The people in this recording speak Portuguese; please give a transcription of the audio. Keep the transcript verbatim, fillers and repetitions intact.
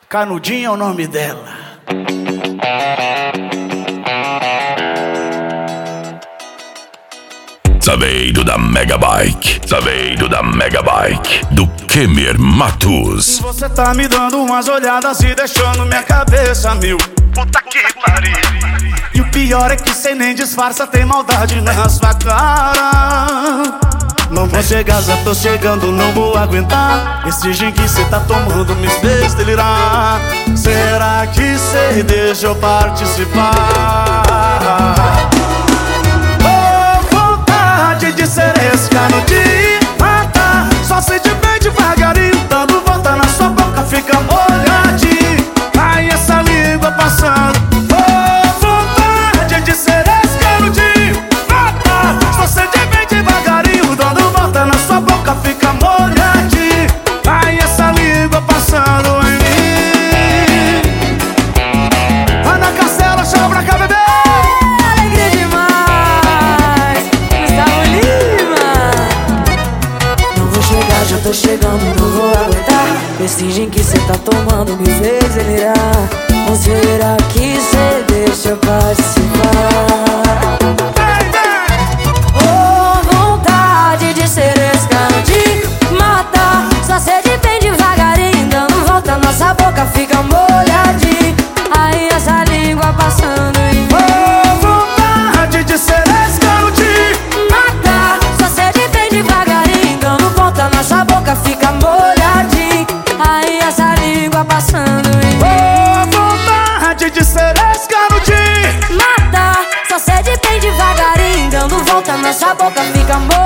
Canudinho é o nome dela. Saveiro da Megabike, Saveiro da Megabike, do Kemer Matos. Você tá me dando umas olhadas e deixando minha cabeça mil. Puta que pariu. E o pior é que cê nem disfarça, tem maldade na sua cara. Não vou chegar, já tô chegando, não vou aguentar. Esse gin que cê tá tomando me fez delirar. Será que cê deixa eu participar? De ser esse canudinho, mata. Só sente bem devagarinho, dando volta na sua boca, fica molhadinho. Ai, essa língua passando. Oh, vontade de ser esse canudinho, mata. Só sente bem devagarinho, dando volta na sua boca, fica molhadinho. Ai, essa língua passando em mim. Ana Castela, chama pra cá, bebê. Já tô chegando, não vou aguentar. Esse gin que cê tá tomando me fez delirar. Ou será que cê deixa eu participar? Oh, vontade de ser esse canudinho, mata. Só sede bem devagarinho, dando volta, nossa boca fica molhadinha. Aí essa língua passando em mim. Oh, vontade de ser esse canudinho, mata. Só sede bem devagarinho, dando volta, nossa boca fica molhadinha. Aí essa língua passando em mim. Oh, vontade de ser esse canudinho, mata. Só sede bem devagarinho, dando volta, nossa boca fica molhadinha.